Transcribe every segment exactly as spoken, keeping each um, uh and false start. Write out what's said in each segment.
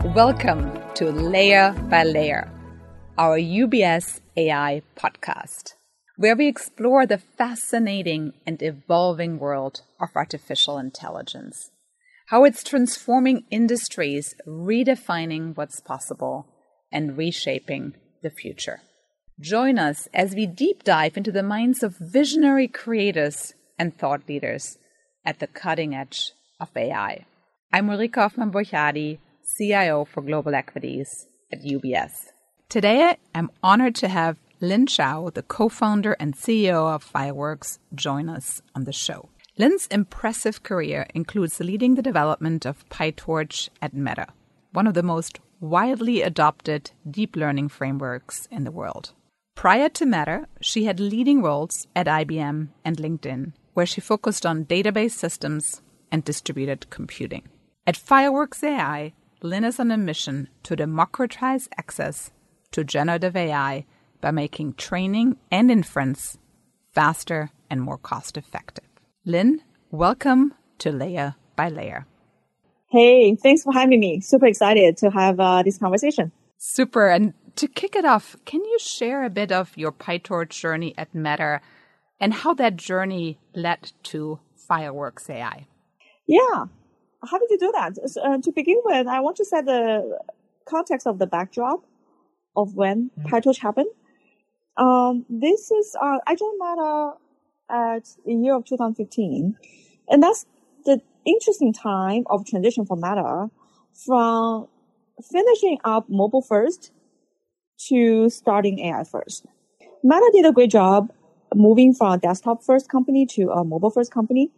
Welcome to Layer by Layer, our U B S A I podcast, where we explore the fascinating and evolving world of artificial intelligence, how it's transforming industries, redefining what's possible, and reshaping the future. Join us as we deep dive into the minds of visionary creators and thought leaders at the cutting edge of A I. I'm Ulrike Hoffmann-Borchadi, C I O for Global Equities at U B S. Today, I'm honored to have Lin Zhao, the co-founder and C E O of Fireworks, join us on the show. Lin's impressive career includes leading the development of PyTorch at Meta, one of the most widely adopted deep learning frameworks in the world. Prior to Meta, she had leading roles at I B M and LinkedIn, where she focused on database systems and distributed computing. At Fireworks A I, Lin is on a mission to democratize access to generative A I by making training and inference faster and more cost-effective. Lin, welcome to Layer by Layer. Hey, thanks for having me. Super excited to have uh, this conversation. Super. And to kick it off, can you share a bit of your PyTorch journey at Meta and how that journey led to Fireworks A I? Yeah, happy to do that. Uh, to begin with, I want to set the context of the backdrop of when mm-hmm. PyTorch happened. Um, this is, uh, I joined Meta at the year of two thousand fifteen, and that's the interesting time of transition for Meta from finishing up mobile first to starting A I first. Meta did a great job moving from a desktop first company to a mobile first company.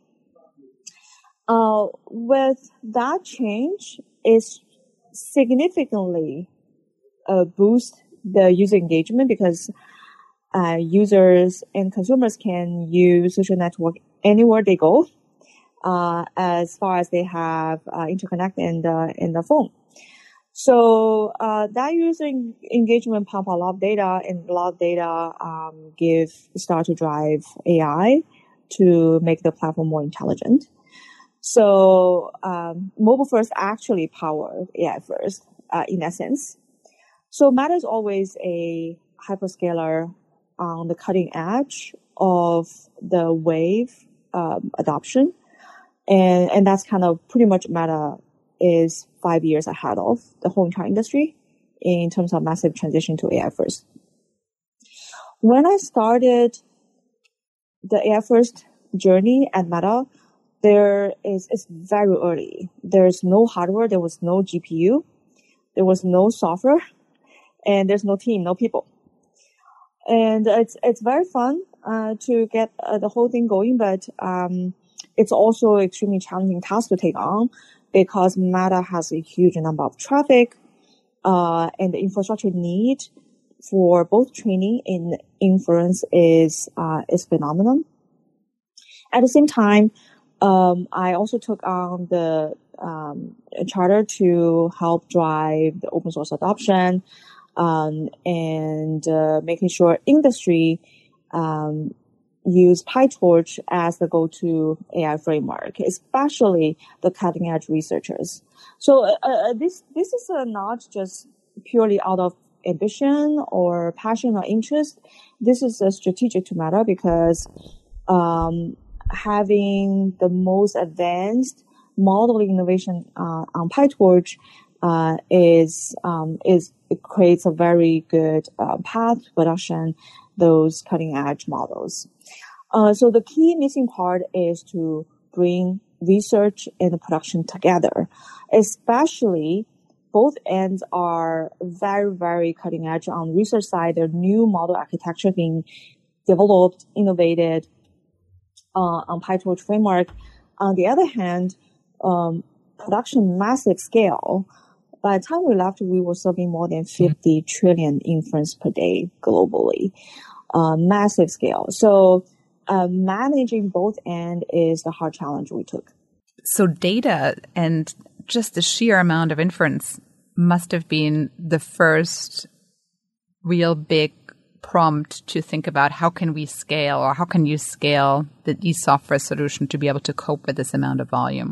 Uh, with that change, is significantly uh, boost the user engagement because uh, users and consumers can use social network anywhere they go, uh, as far as they have uh, interconnect in the in the phone. So uh, that user en- engagement pump a lot of data, and a lot of data um, give start to drive A I to make the platform more intelligent. So um, mobile first actually powered A I first uh, in essence. So Meta is always a hyperscaler on the cutting edge of the wave um, adoption, and and that's kind of pretty much Meta is five years ahead of the whole entire industry in terms of massive transition to A I first. When I started the A I first journey at Meta, there is, it's very early. There's no hardware. There was no G P U. There was no software, and there's no team, no people. And it's, it's very fun, uh, to get uh, the whole thing going, but, um, it's also extremely challenging task to take on, because Meta has a huge number of traffic, uh, and the infrastructure need for both training and inference is, uh, is phenomenal. At the same time, um, I also took on the, um, charter to help drive the open source adoption, um, and, uh, making sure industry, um, use PyTorch as the go-to A I framework, especially the cutting-edge researchers. So uh, this this is uh, not just purely out of ambition or passion or interest. This is uh, strategic to Meta because um, having the most advanced modeling innovation uh, on PyTorch uh, is um, is it creates a very good uh, path to production those cutting-edge models. Uh, so the key missing part is to bring research and production together, especially both ends are very, very cutting edge on the research side. There are new model architecture being developed, innovated uh, on PyTorch framework. On the other hand, um, production massive scale. By the time we left, we were serving more than fifty trillion inference per day globally. Uh, massive scale. So uh, managing both ends is the hard challenge we took. So data and just the sheer amount of inference must have been the first real big prompt to think about how can we scale, or how can you scale the e-software solution to be able to cope with this amount of volume?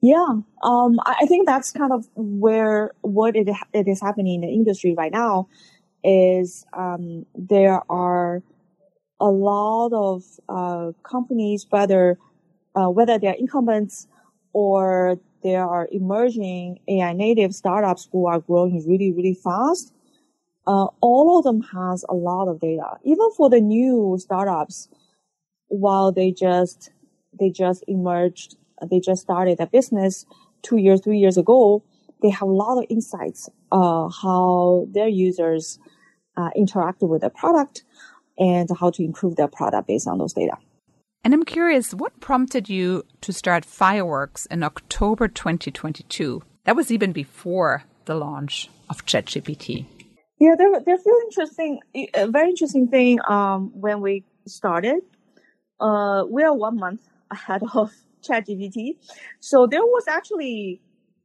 Yeah, um, I, I think that's kind of where what it it is happening in the industry right now is um, there are a lot of uh, companies, whether uh, whether they're incumbents or there are emerging A I native startups who are growing really really fast. Uh, all of them has a lot of data. Even for the new startups, while they just they just emerged, they just started a business two years, three years ago, they have a lot of insights uh, how their users uh, interact with the product and how to improve their product based on those data. And I'm curious, what prompted you to start Fireworks in October twenty twenty-two? That was even before the launch of ChatGPT. Yeah, there, there's a really interesting, a very interesting thing um, when we started. Uh, we are one month ahead of ChatGPT. So there was actually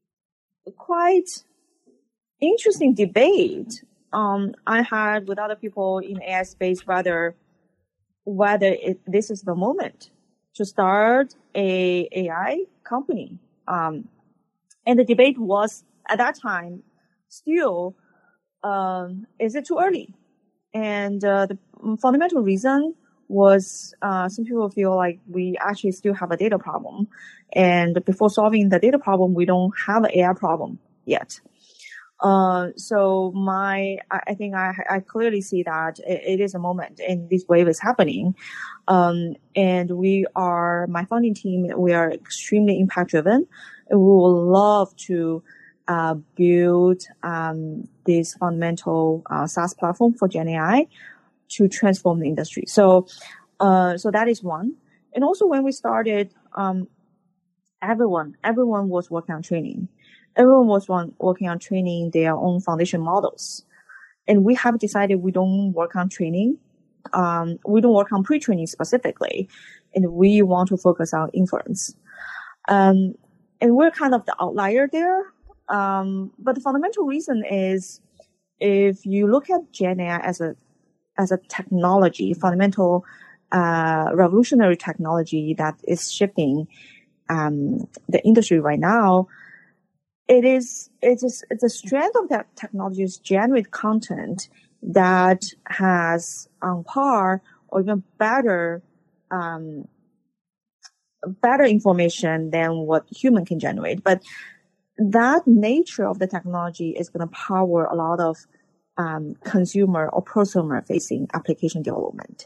quite interesting debate um, I had with other people in A I space whether whether it, this is the moment to start a AI company. Um, and the debate was at that time still, um, is it too early? And uh, the fundamental reason was uh, some people feel like we actually still have a data problem. And before solving the data problem, we don't have an A I problem yet. Uh, so my, I, I think I, I clearly see that it, it is a moment and this wave is happening. Um, and we are, my founding team, we are extremely impact driven and we will love to uh, build, um, this fundamental, uh, SaaS platform for Gen A I to transform the industry. So, uh, so that is one. And also when we started, um, everyone, everyone was working on training. Everyone was one, working on training their own foundation models. And we have decided we don't work on training. Um, we don't work on pre-training specifically. And we want to focus on inference. Um, and we're kind of the outlier there. Um, but the fundamental reason is if you look at Gen A I as a, as a technology, fundamental, uh, revolutionary technology that is shifting, um, the industry right now, it is, it is, it's a strength of that technology is generate content that has on par or even better, um, better information than what human can generate. But that nature of the technology is going to power a lot of um, consumer or prosumer facing application development.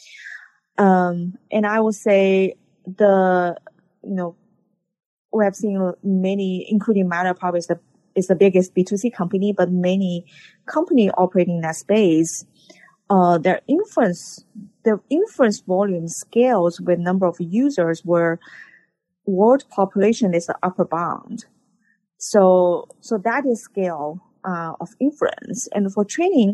Um, and I will say the, you know, we have seen many, including Meta probably is the, is the biggest B two C company, but many company operating in that space, uh, their inference, their inference volume scales with number of users where world population is the upper bound. So, so that is scale, uh, of inference. And for training,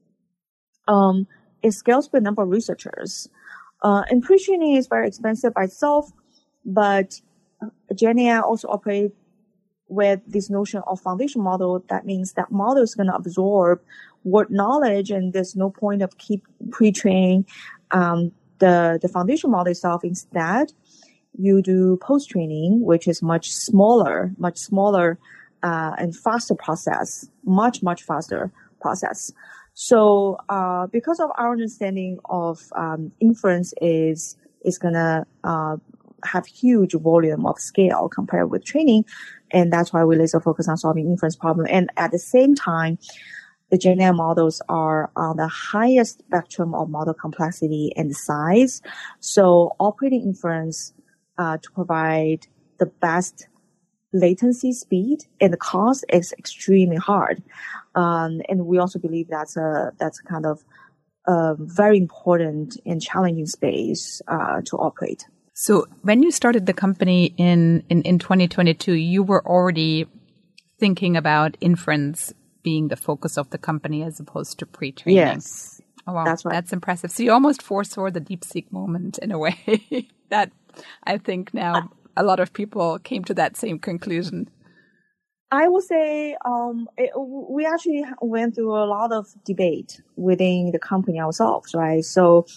um, it scales with number of researchers. Uh, and pre-training is very expensive by itself, but Gen A I also operate with this notion of foundation model. That means that model is going to absorb word knowledge and there's no point of keep pre-training, um, the, the foundation model itself. Instead, you do post-training, which is much smaller, much smaller, uh, and faster process, much, much faster process. So, uh, because of our understanding of, um, inference is, is gonna, uh, have huge volume of scale compared with training. And that's why we laser focus on solving inference problem. And at the same time, the Gen A I models are on the highest spectrum of model complexity and size. So operating inference, uh, to provide the best latency speed and the cost is extremely hard. Um, and we also believe that's a, that's a kind of, a very important and challenging space, uh, to operate. So when you started the company in, in, in twenty twenty-two, you were already thinking about inference being the focus of the company as opposed to pre-training. Yes. Oh, wow. That's right. That's impressive. So you almost foresaw the DeepSeek moment in a way that I think now a lot of people came to that same conclusion. I would say um, it, we actually went through a lot of debate within the company ourselves, right? So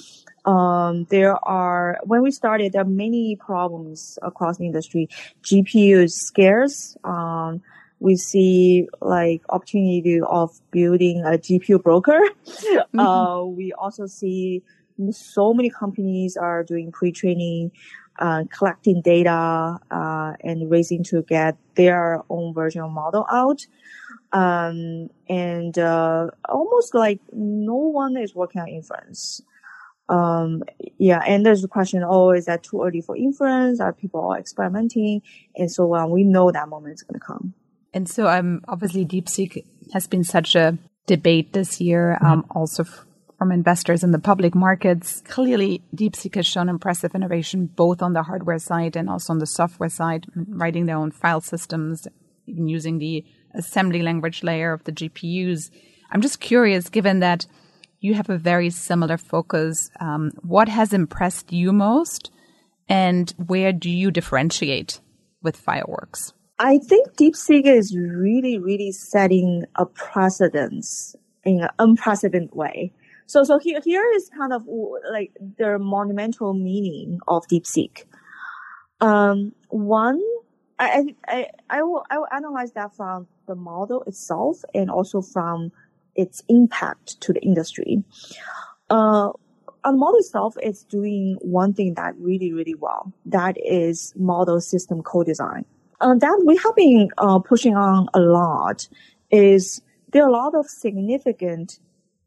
Um, there are, when we started, there are many problems across the industry. G P U is scarce. Um, we see like opportunity of building a G P U broker. Mm-hmm. Uh, we also see so many companies are doing pre-training, uh, collecting data, uh, and racing to get their own version of model out. Um, and, uh, almost like no one is working on inference. Um, yeah, and there's a question, oh, is that too early for inference? Are people all experimenting? And so on. We know that moment is going to come. And so um, obviously DeepSeek has been such a debate this year, um, mm-hmm. also f- from investors in the public markets. Clearly, DeepSeek has shown impressive innovation, both on the hardware side and also on the software side, writing their own file systems, even using the assembly language layer of the G P Us. I'm just curious, given that you have a very similar focus. Um, what has impressed you most, and where do you differentiate with Fireworks? I think DeepSeek is really, really setting a precedence in an unprecedented way. So, so here, here is kind of like the monumental meaning of DeepSeek. Um, one, I, I, I will, I will analyze that from the model itself and also from its impact to the industry. Uh, on the model itself, it's doing one thing that really, really well. That is model system co-design. Uh, that we have been uh, pushing on a lot is there are a lot of significant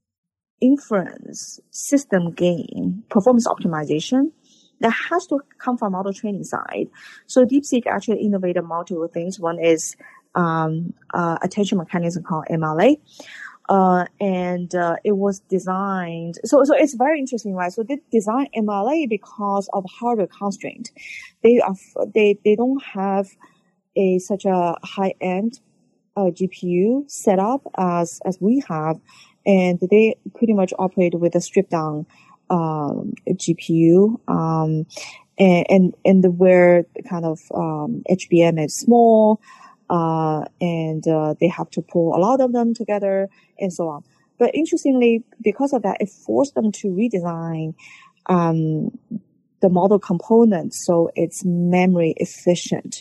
inference system gain, performance optimization that has to come from model training side. So DeepSeek actually innovated multiple things. One is um, uh, attention mechanism called M L A. Uh, and, uh, it was designed, so, so it's very interesting, right? So they designed M L A because of hardware constraint. They are, they, they don't have a, such a high-end, uh, G P U setup as, as we have. And they pretty much operate with a stripped down, um, G P U, um, and, and, and where kind of, um, H B M is small. Uh, and, uh, they have to pull a lot of them together and so on. But interestingly, because of that, it forced them to redesign, um, the model components so it's memory efficient.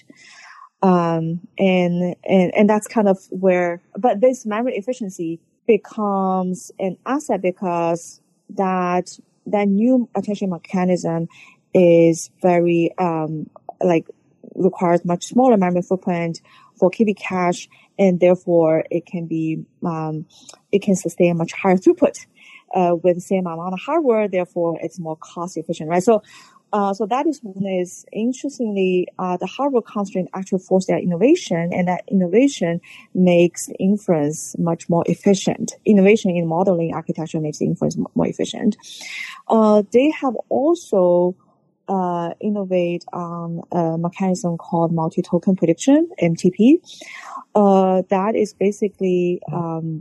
Um, and, and, and that's kind of where, but this memory efficiency becomes an asset because that, that new attention mechanism is very, um, like, requires much smaller memory footprint for keeping cache, and therefore it can be, um, it can sustain much higher throughput, uh, with the same amount of hardware. Therefore, it's more cost efficient, right? So, uh, so that is one is interestingly, uh, the hardware constraint actually forced that innovation, and that innovation makes inference much more efficient. Innovation in modeling architecture makes inference more efficient. Uh, they have also, Uh, innovate on a mechanism called multi-token prediction, M T P. Uh, that is basically, um,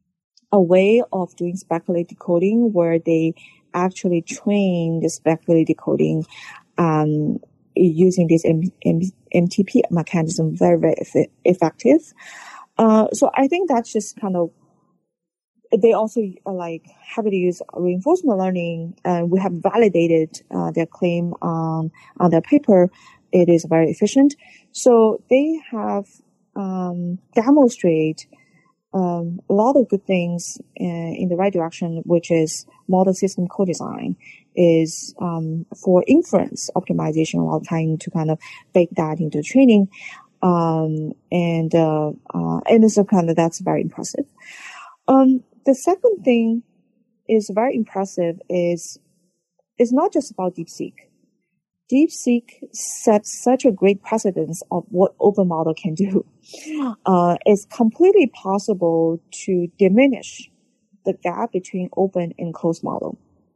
a way of doing speculative decoding where they actually train the speculative decoding, um, using this M- M- M T P mechanism very, very eff- effective. Uh, so I think that's just kind of, they also uh, like heavily use reinforcement learning, and we have validated uh, their claim on on their paper. It is very efficient. So they have um, demonstrate um, a lot of good things in, in the right direction, which is model system co-design is um, for inference optimization while trying to kind of bake that into training. Um, and uh, uh, and so kind of that's very impressive. Um, The second thing is very impressive is, is not just about DeepSeek. DeepSeek sets such a great precedence of what open model can do. Uh, it's completely possible to diminish the gap between open and closed model.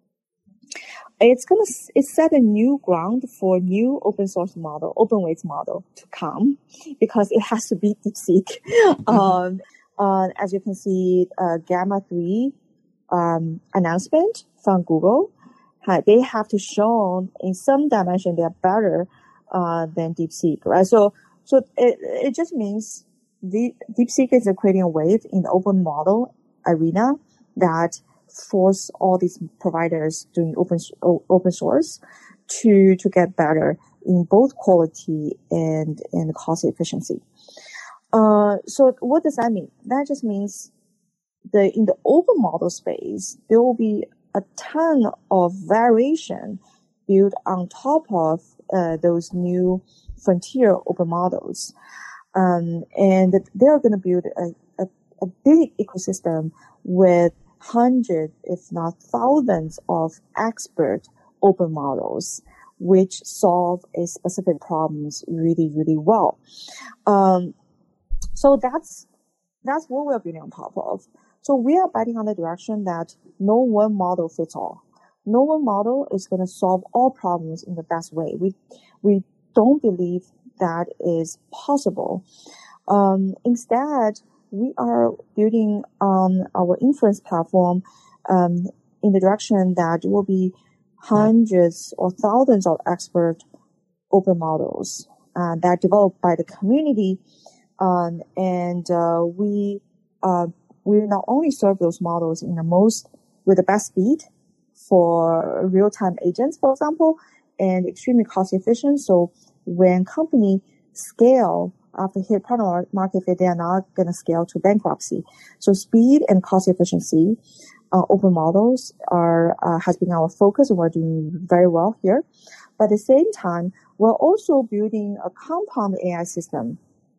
It's gonna, it set a new ground for new open source model, open weights model to come because it has to beat DeepSeek. Mm-hmm. Um, Uh, as you can see, uh, Gamma three, um, announcement from Google, uh, they have to show in some dimension they are better, uh, than DeepSeek, right? So, so it, it just means the DeepSeek is creating a wave in the open model arena that force all these providers doing open open source to to get better in both quality and and cost efficiency. Uh, so what does that mean? That just means the in the open model space, there will be a ton of variation built on top of uh, those new frontier open models. Um, and they're going to build a, a, a big ecosystem with hundreds, if not thousands, of expert open models, which solve a specific problems really, really well. Um, so that's that's what we're building on top of. So we are betting on the direction that no one model fits all. No one model is going to solve all problems in the best way. We we don't believe that is possible. Um, instead, we are building on our inference platform um, in the direction that will be hundreds or thousands of expert open models uh, that are developed by the community, um, and uh, we uh, we not only serve those models in the most with the best speed for real-time agents, for example, and extremely cost efficient. So when company scale after hit product market fit, they are not going to scale to bankruptcy. So speed and cost efficiency, uh, open models are uh, has been our focus, and we're doing very well here. But at the same time, we're also building a compound A I system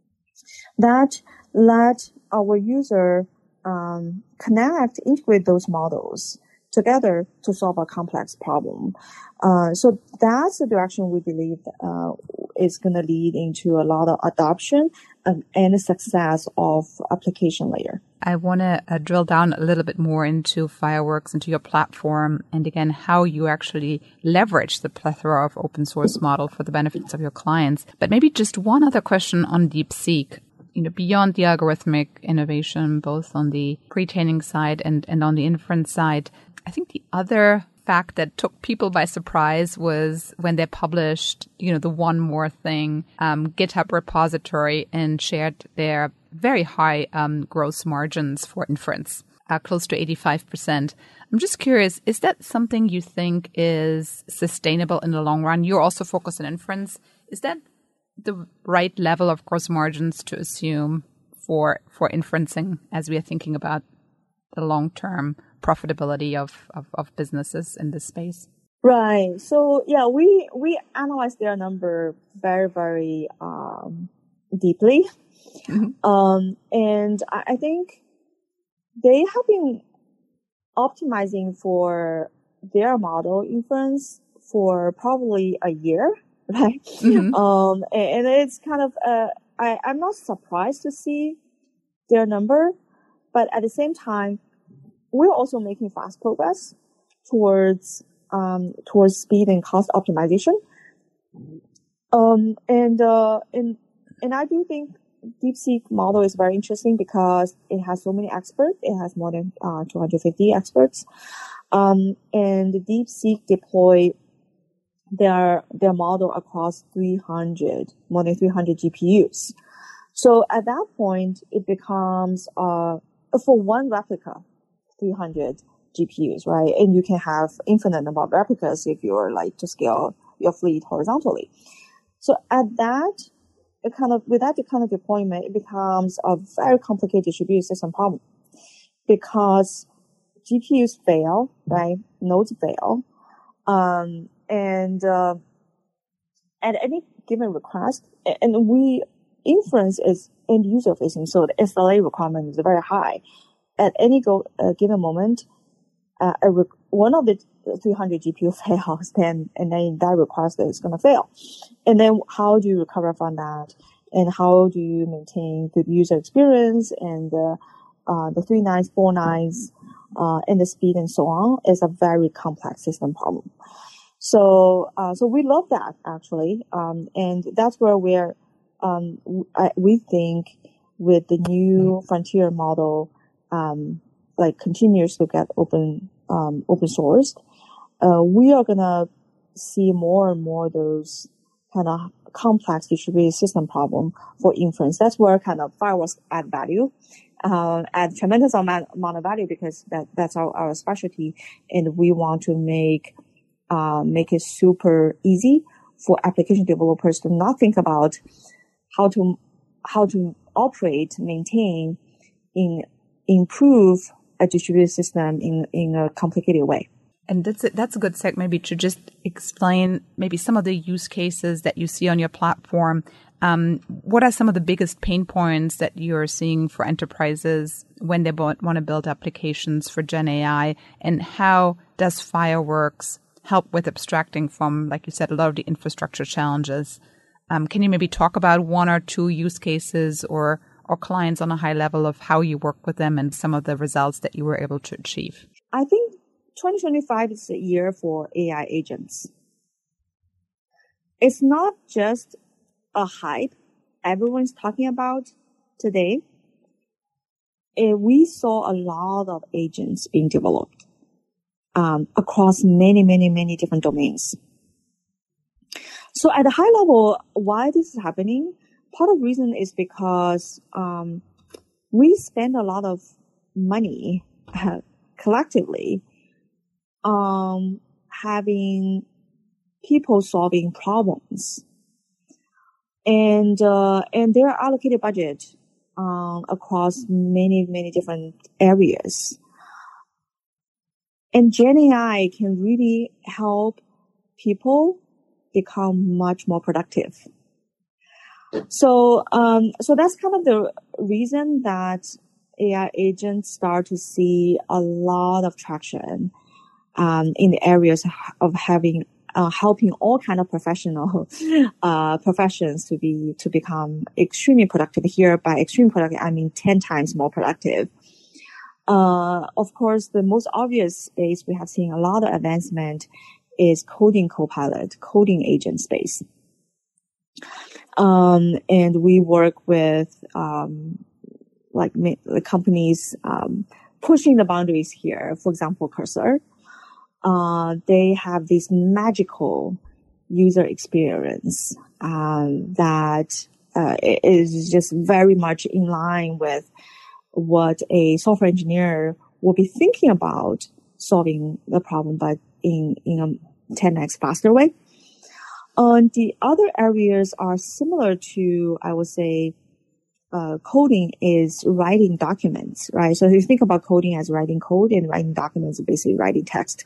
that let our user um, connect, integrate those models together to solve a complex problem. Uh, so that's the direction we believe uh, is going to lead into a lot of adoption and, and success of application layer. I want to uh, drill down a little bit more into Fireworks, into your platform, and again, how you actually leverage the plethora of open source model for the benefits of your clients. But maybe just one other question on DeepSeek. You know, beyond the algorithmic innovation, both on the pre-training side and, and on the inference side, I think the other fact that took people by surprise was when they published, you know, the One More Thing um, GitHub repository and shared their very high um, gross margins for inference, uh, close to eighty-five percent. I'm just curious, is that something you think is sustainable in the long run? You're also focused on inference. Is that the right level of gross margins to assume for for inferencing as we are thinking about the long-term profitability of, of, of businesses in this space? Right. So yeah, we, we analyze their number very, very, um, deeply. Mm-hmm. Um, and I, I think they have been optimizing for their model inference for probably a year, right? Mm-hmm. Um, and, and it's kind of, uh, I, I'm not surprised to see their number, but at the same time, we're also making fast progress towards um, towards speed and cost optimization. Um, and uh, and and I do think DeepSeek model is very interesting because it has so many experts. It has more than uh, two hundred fifty experts, um, and DeepSeek deploy their their model across three hundred more than three hundred G P Us. So at that point, it becomes uh, for one replica, three hundred G P Us, right? And you can have infinite number of replicas if you're like to scale your fleet horizontally. So at that, it kind of, with that kind of deployment, it becomes a very complicated distributed system problem because G P Us fail, right? Nodes fail. Um, and, uh, at any given request, and we, inference is end user facing, so the S L A requirement is very high. At any go, uh, given moment, uh, a rec- one of the three hundred G P U fails, then, and then that request is going to fail. And then how do you recover from that? And how do you maintain good user experience and, uh, uh, the three nines, four nines, uh, and the speed and so on is a very complex system problem. So, uh, so we love that actually. Um, and that's where we're, um, I, we think with the new frontier model, um, like continues to get open, um, open sourced, uh, we are gonna see more and more those kind of complex distributed system problem for inference. That's where kind of Fireworks add value. uh, add tremendous amount, amount of value because that, that's our, our specialty. And we want to make, uh, make it super easy for application developers to not think about how to, how to operate, maintain, in, improve a distributed system in, in a complicated way. And that's a, that's a good seg maybe to just explain maybe some of the use cases that you see on your platform. Um, what are some of the biggest pain points that you're seeing for enterprises when they want to build applications for Gen A I? And how does Fireworks help with abstracting from, like you said, a lot of the infrastructure challenges? Um, can you maybe talk about one or two use cases or, or clients on a high level of how you work with them and some of the results that you were able to achieve? I think twenty twenty-five is a year for A I agents. It's not just a hype everyone's talking about today. And we saw a lot of agents being developed um, across many, many, many different domains. So at a high level, why this is happening, part of the reason is because um, we spend a lot of money uh, collectively um, having people solving problems. And, uh, and there are allocated budget, um, across many, many different areas. And Gen A I can really help people become much more productive. So, um, so that's kind of the reason that A I agents start to see a lot of traction, um, in the areas of having Uh, helping all kind of professional uh, professions to be to become extremely productive. Here, by extremely productive, I mean ten times more productive. Uh, of course, the most obvious space we have seen a lot of advancement is coding copilot, coding agent space. Um, and we work with um, like the companies um, pushing the boundaries here. For example, Cursor. Uh, they have this magical user experience um, that uh, is just very much in line with what a software engineer will be thinking about solving the problem, but in in a ten x faster way. And uh, the other areas are similar to, I would say, uh, coding is writing documents, right? So if you think about coding as writing code and writing documents, basically writing text.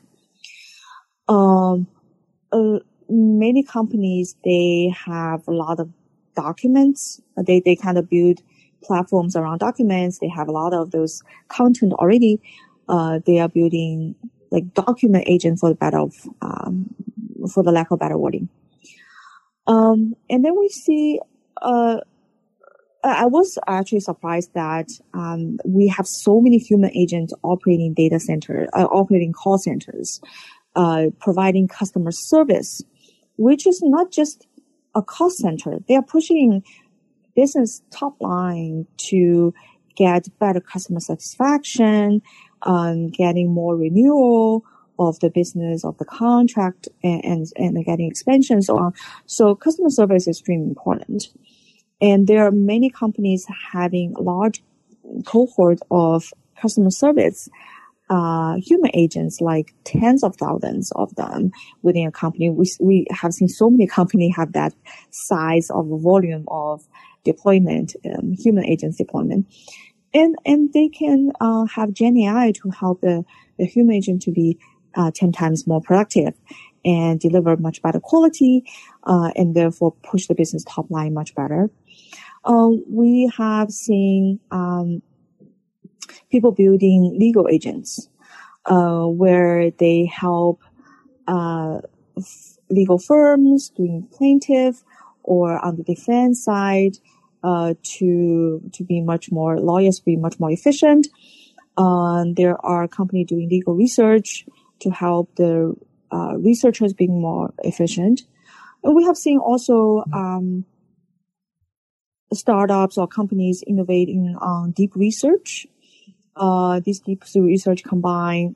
Um, uh, many companies, they have a lot of documents. They, they kind of build platforms around documents. They have a lot of those content already. Uh, they are building like document agent for the better of, um, for the lack of better wording. Um, and then we see, uh, I was actually surprised that, um, we have so many human agents operating data center, uh, operating call centers. Uh, providing customer service, which is not just a cost center. They are pushing business top line to get better customer satisfaction, um, getting more renewal of the business, of the contract, and, and, and getting expansion, so on. So customer service is extremely important. And there are many companies having a large cohort of customer service Uh, human agents, like tens of thousands of them within a company. We, we have seen so many companies have that size of volume of deployment, um, human agents deployment. And, and they can, uh, have Gen A I to help the, the human agent to be, uh, ten times more productive and deliver much better quality, uh, and therefore push the business top line much better. Uh, we have seen, um, people building legal agents, uh, where they help, uh, f- legal firms doing plaintiff or on the defense side, uh, to, to be much more, lawyers be much more efficient. Um, there are companies doing legal research to help the, uh, researchers being more efficient. And we have seen also, um, startups or companies innovating on deep research. Uh, this deep research combine,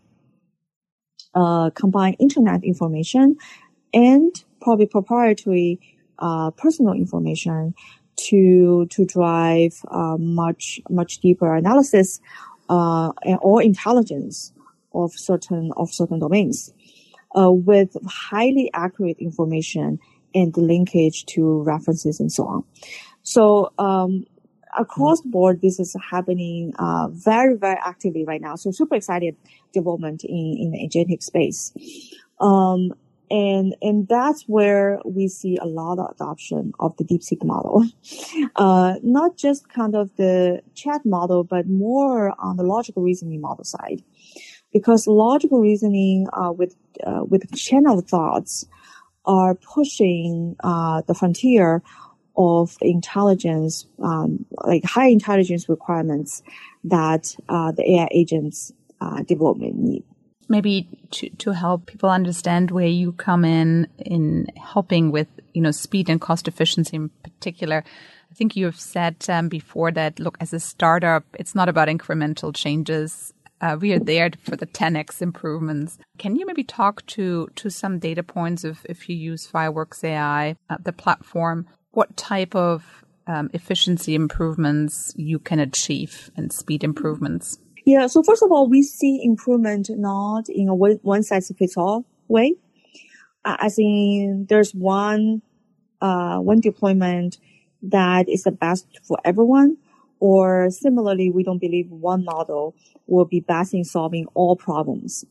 uh, combine internet information and probably proprietary, uh, personal information to to drive uh, much much deeper analysis uh, or intelligence of certain of certain domains uh, with highly accurate information and linkage to references and so on. So um, across the board, this is happening uh, very, very actively right now. So super excited development in, in the agentic space. Um, and, and that's where we see a lot of adoption of the DeepSeek model. Uh, not just kind of the chat model, but more on the logical reasoning model side. Because logical reasoning uh, with uh, with channel thoughts are pushing uh, the frontier of the intelligence, um, like high intelligence requirements that uh, the A I agents uh, development need. Maybe to, to help people understand where you come in, in helping with, you know, speed and cost efficiency in particular. I think you have said um, before that, look, as a startup, it's not about incremental changes. Uh, we are there for the ten x improvements. Can you maybe talk to, to some data points of if you use Fireworks A I, uh, the platform, what type of um, efficiency improvements you can achieve and speed improvements? Yeah, so first of all, we see improvement not in a one-size-fits-all way. Uh, as in, there's one uh, one deployment that is the best for everyone. Or similarly, we don't believe one model will be best in solving all problems.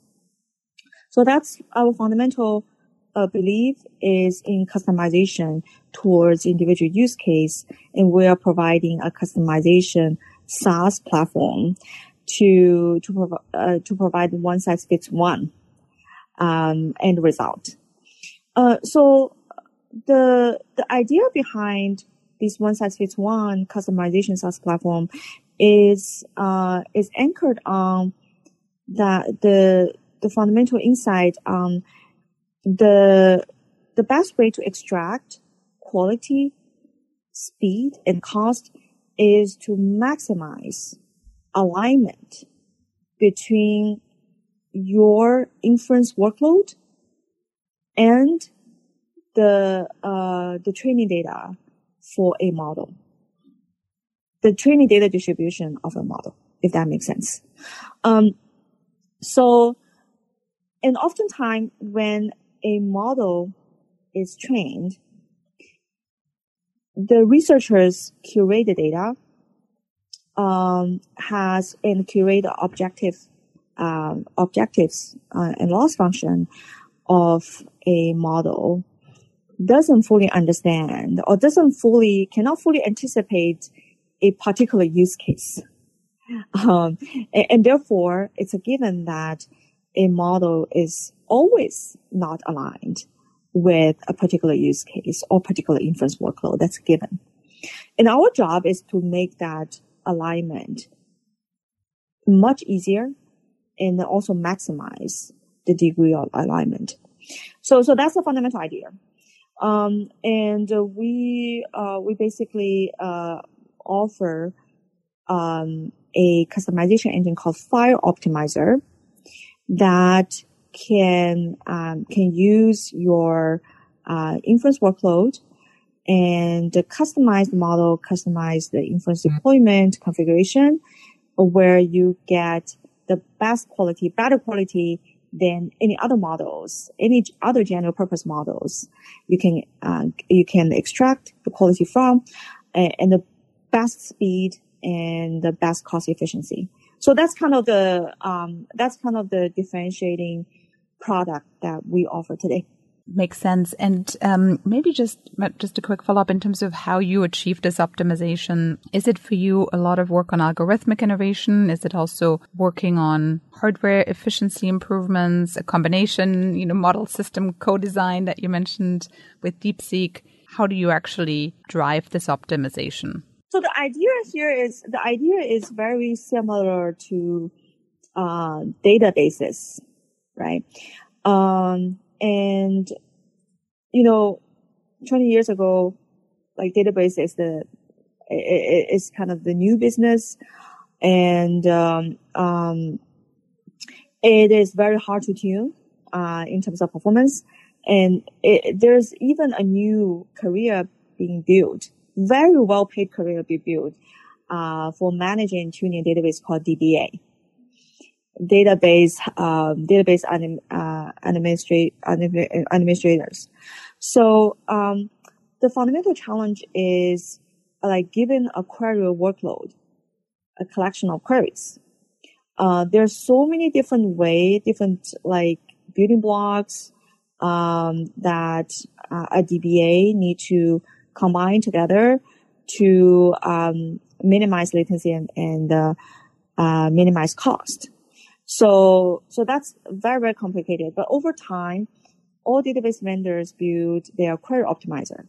So that's our fundamental uh, belief is in customization towards individual use case. And we are providing a customization SaaS platform to, to, prov- uh, to provide one size fits one, um, end result. Uh, so the, the idea behind this one size fits one customization SaaS platform is uh, is anchored on that the the fundamental insight on the the best way to extract quality, speed, and cost is to maximize alignment between your inference workload and the uh, the training data for a model, the training data distribution of a model, if that makes sense. Um, so, and oftentimes when a model is trained, the researchers curate the data, um, has and curate the objective, um, objectives uh, and loss function of a model, doesn't fully understand or doesn't fully, cannot fully anticipate a particular use case. Um, and, and therefore, it's a given that a model is always not aligned with a particular use case or particular inference workload. That's a given. And our job is to make that alignment much easier and also maximize the degree of alignment. So, so that's the fundamental idea. Um, and uh, we, uh, we basically, uh, offer, um, a customization engine called Fire Optimizer that can, um, can use your, uh, inference workload and customize the model, customize the inference deployment configuration where you get the best quality, better quality than any other models, any other general purpose models you can, uh, you can extract the quality from, uh, and the best speed and the best cost efficiency. So that's kind of the, um, that's kind of the differentiating product that we offer today. Makes sense. And um, maybe just just a quick follow-up in terms of how you achieve this optimization. Is it for you a lot of work on algorithmic innovation? Is it also working on hardware efficiency improvements, a combination, you know, model system co-design that you mentioned with DeepSeek? How do you actually drive this optimization? So the idea here is, the idea is very similar to uh, databases, right? Um, And, you know, twenty years ago, like database is the, is kind of the new business. And, um, um, it is very hard to tune, uh, in terms of performance. And it, there's even a new career being built very well-paid career be built uh, for managing and tuning a database called D B A. Database, um, database anim, uh, administrate, administrators. So, um, the fundamental challenge is uh, like given a query workload, a collection of queries. Uh, there's so many different ways, different like building blocks, um, that uh, a D B A need to combine together to, um, minimize latency and, and, uh, uh, minimize cost. So, so that's very, very complicated. But over time, all database vendors build their query optimizer.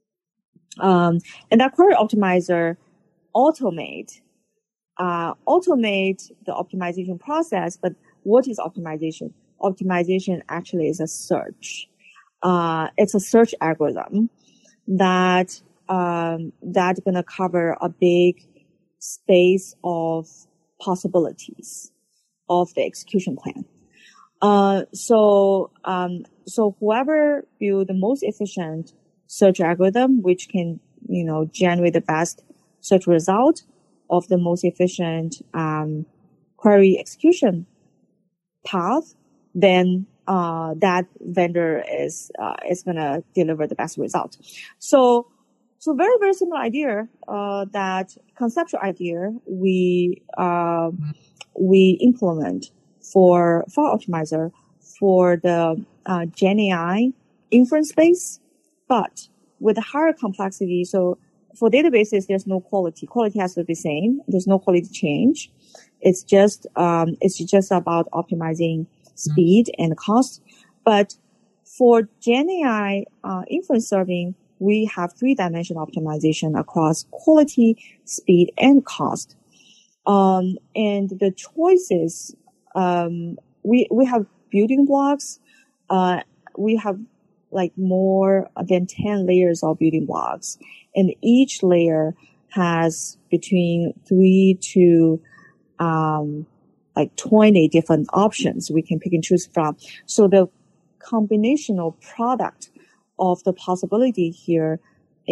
Um, and that query optimizer automate, uh, automate the optimization process. But what is optimization? Optimization actually is a search. Uh, it's a search algorithm that, um, that's going to cover a big space of possibilities of the execution plan. Uh, so, um, so whoever build the most efficient search algorithm, which can, you know, generate the best search result of the most efficient, um, query execution path, then, uh, that vendor is, uh, is gonna deliver the best result. So, so very, very similar idea, uh, that conceptual idea we, uh, we implement for File Optimizer for the uh, Gen A I inference space, but with a higher complexity. So for databases, there's no quality. Quality has to be the same. There's no quality change. It's just um, it's just about optimizing speed mm-hmm. and cost. But for Gen A I uh, inference serving, we have three-dimensional optimization across quality, speed, and cost. Um, and the choices, um, we, we have building blocks, uh, we have like more than ten layers of building blocks, and each layer has between three to, um, like twenty different options we can pick and choose from. So the combinational product of the possibility here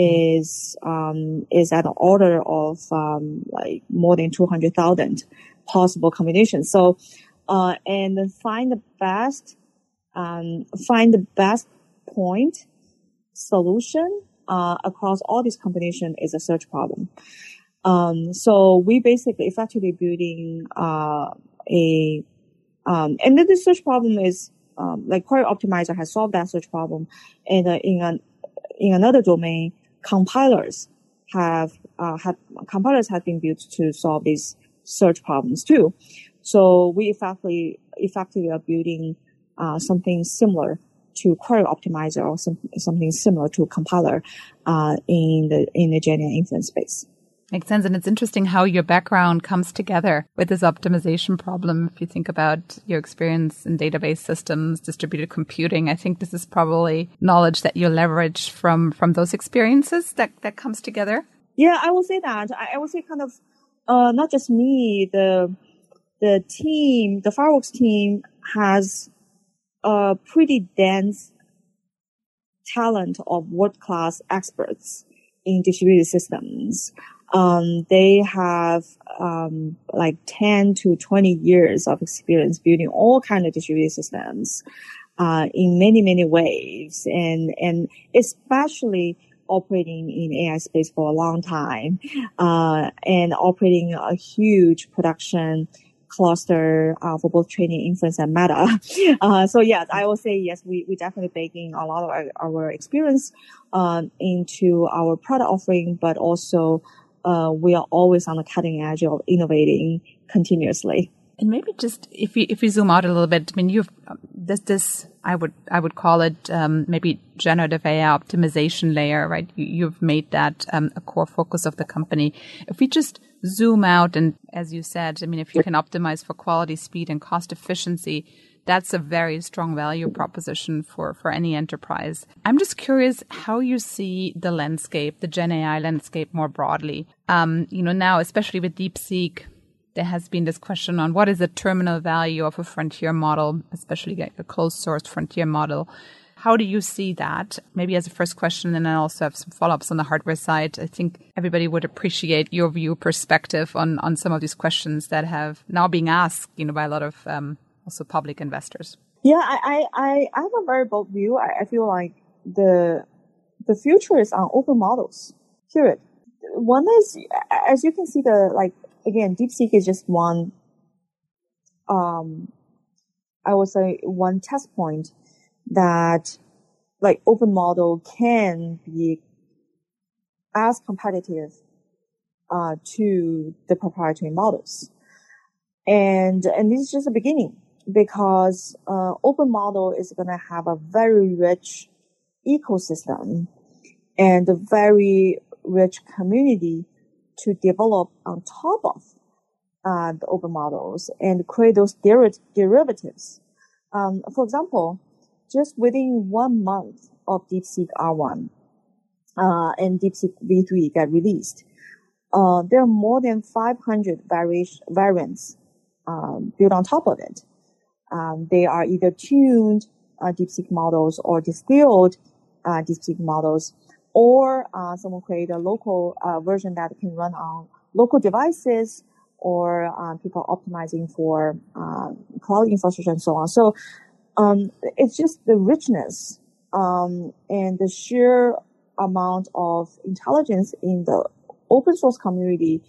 is, um, is at the order of, um, like more than two hundred thousand possible combinations. So, uh, and then find the best, um, find the best point solution, uh, across all these combinations is a search problem. Um, so we basically effectively building, uh, a, um, and then the search problem is, um, like Query Optimizer has solved that search problem. And, uh, in an, in another domain, compilers have, uh, have, compilers have been built to solve these search problems too. So we effectively, effectively are building, uh, something similar to Query Optimizer or some, something similar to a compiler, uh, in the, in the Gen A I inference space. Makes sense. And it's interesting how your background comes together with this optimization problem. If you think about your experience in database systems, distributed computing, I think this is probably knowledge that you leverage from, from those experiences that, that comes together. Yeah, I will say that. I, I will say kind of, uh, not just me, the, the team, the Fireworks team has a pretty dense talent of world-class experts in distributed systems. Um, they have, um, like ten to twenty years of experience building all kinds of distributed systems, uh, in many, many ways, and, and especially operating in A I space for a long time, uh, and operating a huge production cluster, uh, for both training, inference, and meta. Uh, so yes, I will say yes, we, we definitely baking a lot of our, our experience, um, into our product offering, but also, Uh, we are always on the cutting edge of innovating continuously. And maybe just if we if we zoom out a little bit, I mean, you've this this I would I would call it um, maybe generative A I optimization layer, right? You, you've made that um, a core focus of the company. If we just zoom out, and as you said, I mean, if you can optimize for quality, speed, and cost efficiency, that's a very strong value proposition for, for any enterprise. I'm just curious how you see the landscape, the Gen A I landscape more broadly. Um, you know, now, especially with DeepSeek, there has been this question on what is the terminal value of a frontier model, especially a closed source frontier model. How do you see that? Maybe as a first question, and I also have some follow-ups on the hardware side. I think everybody would appreciate your view, perspective on, on some of these questions that have now being asked, you know, by a lot of um, also public investors. Yeah, I, I, I have a very bold view. I, I feel like the the future is on open models. Period. One is, as you can see, the like again, DeepSeek is just one. Um, I would say one test point that like open model can be as competitive uh, to the proprietary models, and and this is just the beginning. Because uh, open model is going to have a very rich ecosystem and a very rich community to develop on top of uh, the open models and create those der- derivatives. Um, for example, just within one month of DeepSeek R one uh, and DeepSeek V three got released, uh, there are more than five hundred variation, variants um, built on top of it. Um, they are either tuned uh, DeepSeek models or distilled uh, DeepSeek models, or uh, someone create a local uh, version that can run on local devices, or uh, people are optimizing for uh, cloud infrastructure and so on. So um, it's just the richness um, and the sheer amount of intelligence in the open source community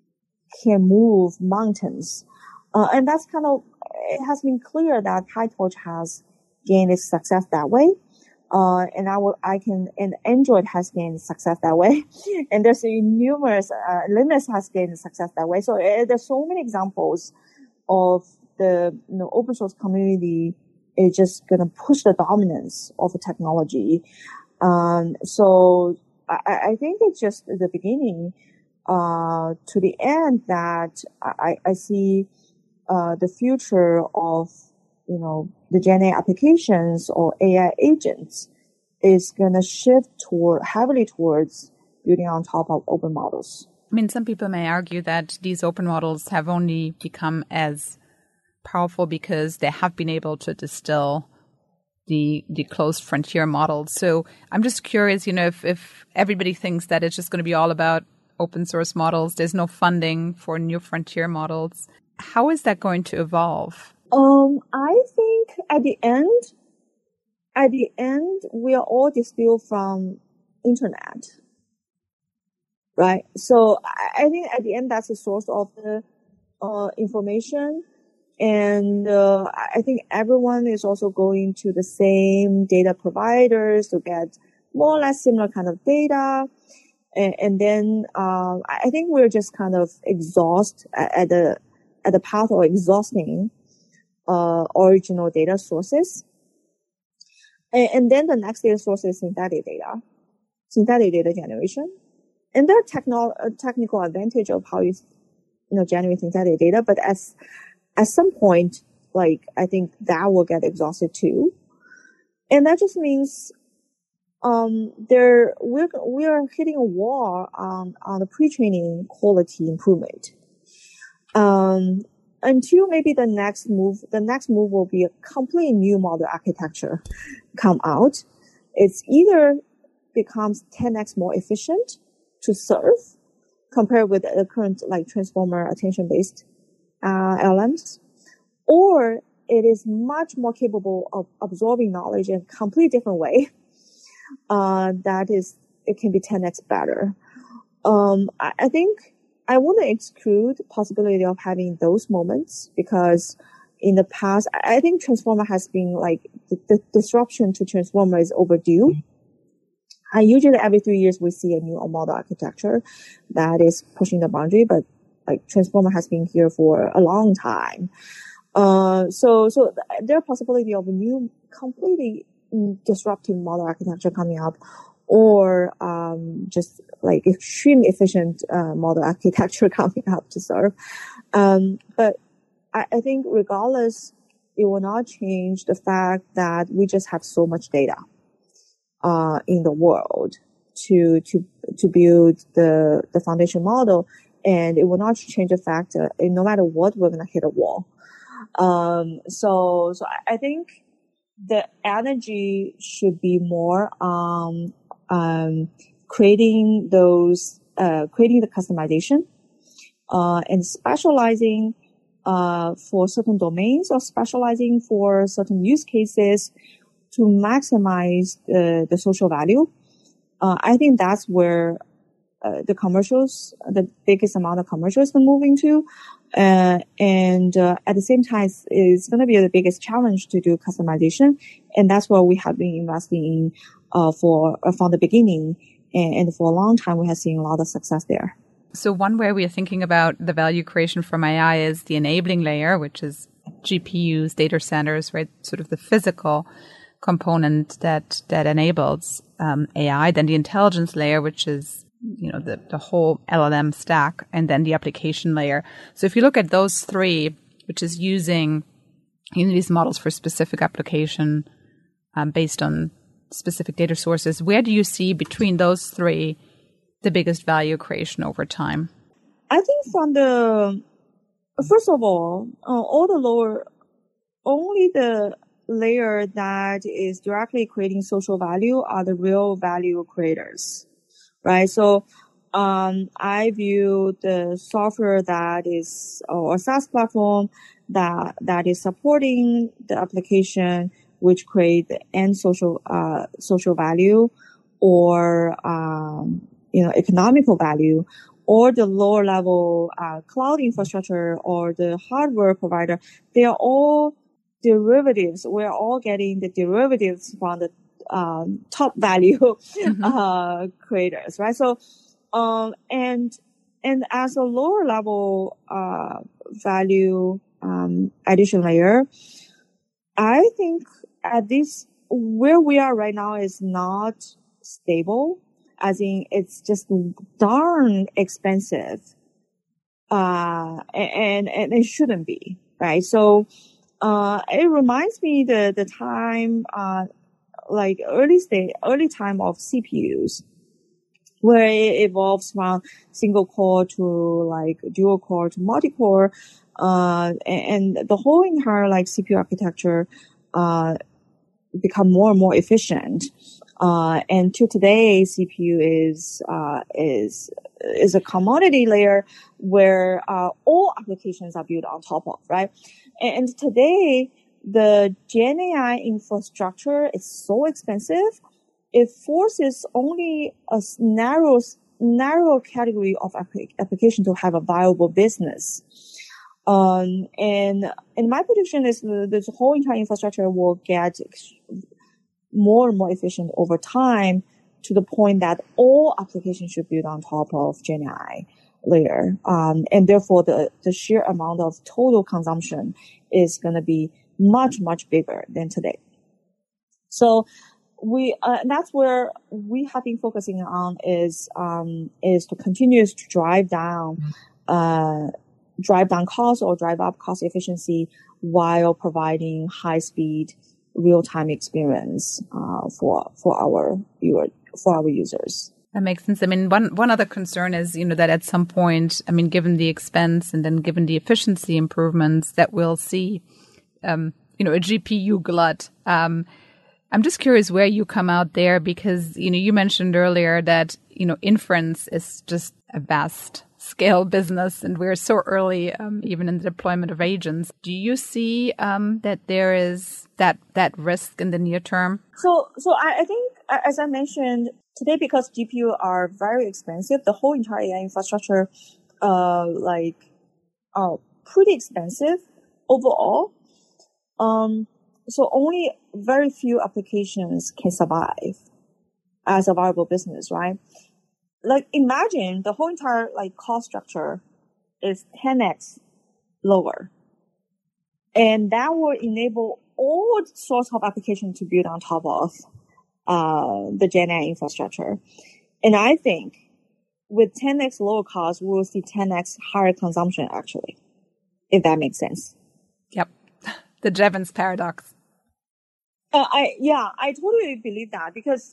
can move mountains. Uh, and that's kind of, it has been clear that PyTorch has gained its success that way. Uh, and I will, I can, and Android has gained success that way. And there's numerous, uh, Linux has gained success that way. So uh, there's so many examples of the, you know, open source community is just going to push the dominance of the technology. Um, so I, I think it's just the beginning, uh, to the end that I, I see, uh, the future of, you know, the Gen A applications or A I agents is going to shift toward, heavily towards building on top of open models. I mean, some people may argue that these open models have only become as powerful because they have been able to distill the the closed frontier models. So I'm just curious, you know, if, if everybody thinks that it's just going to be all about open source models, there's no funding for new frontier models, how is that going to evolve? Um, I think at the end, at the end, we are all distilled from internet, right? So I, I think at the end, that's the source of the uh, information. And uh, I think everyone is also going to the same data providers to get more or less similar kind of data. And, and then um, I think we're just kind of exhaust at, at the at the path of exhausting uh, original data sources. And, and then the next data source is synthetic data, synthetic data generation. And there are techno- technical advantage of how you, you know, generate synthetic data, but as At some point, like, I think that will get exhausted too. And that just means, um, there, we're, we're hitting a wall on, on the pre-training quality improvement. Um, until maybe the next move, the next move will be a completely new model architecture come out. It's either becomes ten x more efficient to serve compared with the current, like, transformer attention-based Uh, L L Ms, or it is much more capable of absorbing knowledge in a completely different way. Uh, that is, it can be ten x better. Um, I, I think I want to exclude the possibility of having those moments because in the past, I, I think transformer has been like the, the disruption to transformer is overdue. And usually every three years we see a new model architecture that is pushing the boundary, but like transformer has been here for a long time. Uh, so, so there are possibility of a new completely disruptive model architecture coming up or, um, just like extremely efficient, uh, model architecture coming up to serve. Um, but I, I think regardless, it will not change the fact that we just have so much data, uh, in the world to, to, to build the, the foundation model. And it will not change the fact that no matter what, we're going to hit a wall. Um, so, so I, I think the energy should be more on um, creating those, uh, creating the customization, uh, and specializing uh, for certain domains or specializing for certain use cases to maximize the, the social value. Uh, I think that's where uh, the commercials, the biggest amount of commercials are moving to. Uh, and uh, at the same time, it's, it's going to be the biggest challenge to do customization. And that's what we have been investing in uh, for uh, from the beginning. And, and for a long time, we have seen a lot of success there. So one way we are thinking about the value creation from A I is the enabling layer, which is G P Us, data centers, right? Sort of the physical component that that enables um, A I. Then the intelligence layer, which is you know the the whole L L M stack, and then the application layer. So if you look at those three, which is using you know, these models for specific application um, based on specific data sources, where do you see between those three the biggest value creation over time? I think from the, first of all, uh, all the lower, only the layer that is directly creating social value are the real value creators, right? So, um, I view the software that is, or a SaaS platform that, that is supporting the application, which create the end social, uh, social value or, um, you know, economical value, or the lower level uh, cloud infrastructure or the hardware provider, they are all derivatives. We're all getting the derivatives from the um, top value mm-hmm. uh, creators, right? So, um, and and as a lower level uh, value um, addition layer, I think at this where we are right now is not stable. As in, it's just darn expensive, uh, and, and it shouldn't be, right? So, uh, it reminds me the, the time, uh, like early stage, early time of C P Us, where it evolves from single core to like dual core to multi-core, uh, and, and the whole entire like C P U architecture, uh, become more and more efficient. Uh, and to today, C P U is, uh, is, is a commodity layer where, uh, all applications are built on top of, right? And, and today, the Gen A I infrastructure is so expensive. It forces only a narrow, narrow category of application to have a viable business. Um, and, and my prediction is that this whole entire infrastructure will get more and more efficient over time to the point that all applications should build on top of Gen A I layer. Um, and therefore the, the sheer amount of total consumption is going to be much, much bigger than today. So we, uh, that's where we have been focusing on is, um, is to continue to drive down, uh, drive down costs or drive up cost efficiency while providing high speed real-time experience uh, for for our viewer, for our users. That makes sense. I mean, one one other concern is, you know, that at some point, I mean, given the expense and then given the efficiency improvements that we'll see, um, you know, a G P U glut. Um, I'm just curious where you come out there because, you know, you mentioned earlier that, you know, inference is just a vast scale business and we're so early um, even in the deployment of agents. Do you see um, that there is that that risk in the near term? So so I, I think, as I mentioned, today because G P U are very expensive, the whole entire A I infrastructure uh, like uh, pretty expensive overall. Um, so only very few applications can survive as a viable business, right? Like imagine the whole entire like cost structure is ten x lower. And that will enable all sorts of applications to build on top of uh the Gen A I infrastructure. And I think with ten x lower cost, we will see ten x higher consumption actually, if that makes sense. Yep. The Jevons paradox. Uh, I yeah, I totally believe that because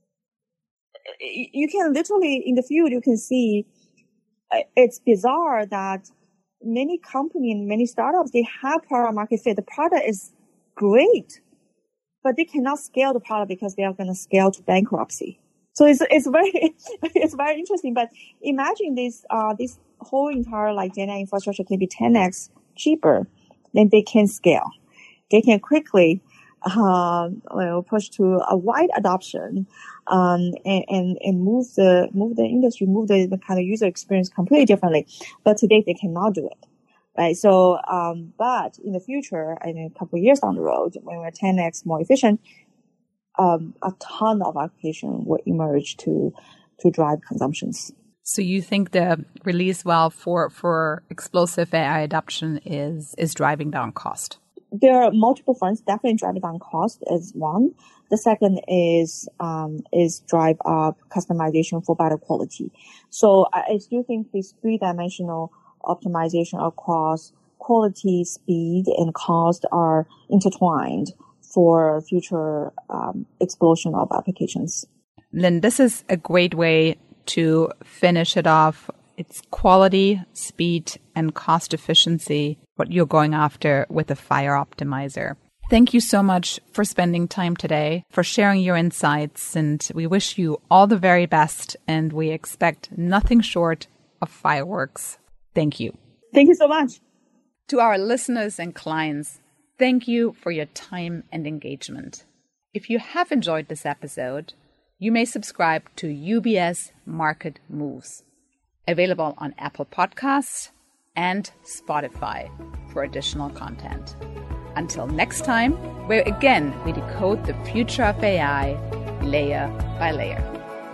you can literally, in the field, you can see it's bizarre that many companies, many startups, they have product market fit. The product is great, but they cannot scale the product because they are going to scale to bankruptcy. So it's it's very it's very interesting. But imagine this uh this whole entire like GenAI infrastructure can be ten x cheaper, then they can scale. They can quickly uh, well, push to a wide adoption, um, and, and and move the move the industry, move the, the kind of user experience completely differently. But today they cannot do it. Right. So, um, but in the future, in a couple of years down the road, when we're ten x more efficient, um, a ton of application will emerge to, to drive consumptions. So you think the release valve for, for explosive A I adoption is, is driving down cost? There are multiple fronts, definitely driving down cost is one. The second is, um, is drive up customization for better quality. So I, I still think this three dimensional optimization across quality, speed, and cost are intertwined for future um, explosion of applications. Lynn, this is a great way to finish it off. It's quality, speed, and cost efficiency, what you're going after with the Fire Optimizer. Thank you so much for spending time today, for sharing your insights, and we wish you all the very best, and we expect nothing short of fireworks. Thank you. Thank you so much. To our listeners and clients, thank you for your time and engagement. If you have enjoyed this episode, you may subscribe to U B S Market Moves, available on Apple Podcasts and Spotify for additional content. Until next time, where again we decode the future of A I layer by layer.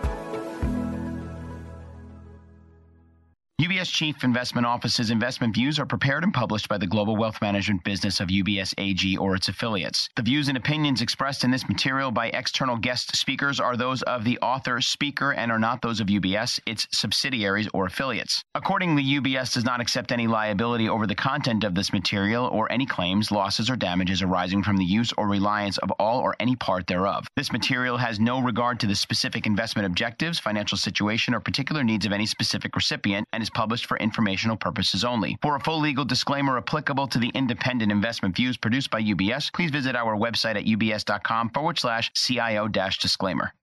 U B S Chief Investment Office's investment views are prepared and published by the global wealth management business of U B S A G or its affiliates. The views and opinions expressed in this material by external guest speakers are those of the author, speaker, and are not those of U B S, its subsidiaries, or affiliates. Accordingly, U B S does not accept any liability over the content of this material or any claims, losses, or damages arising from the use or reliance of all or any part thereof. This material has no regard to the specific investment objectives, financial situation, or particular needs of any specific recipient and is published for informational purposes only. For a full legal disclaimer applicable to the independent investment views produced by U B S, please visit our website at ubs.com forward slash CIO dash disclaimer.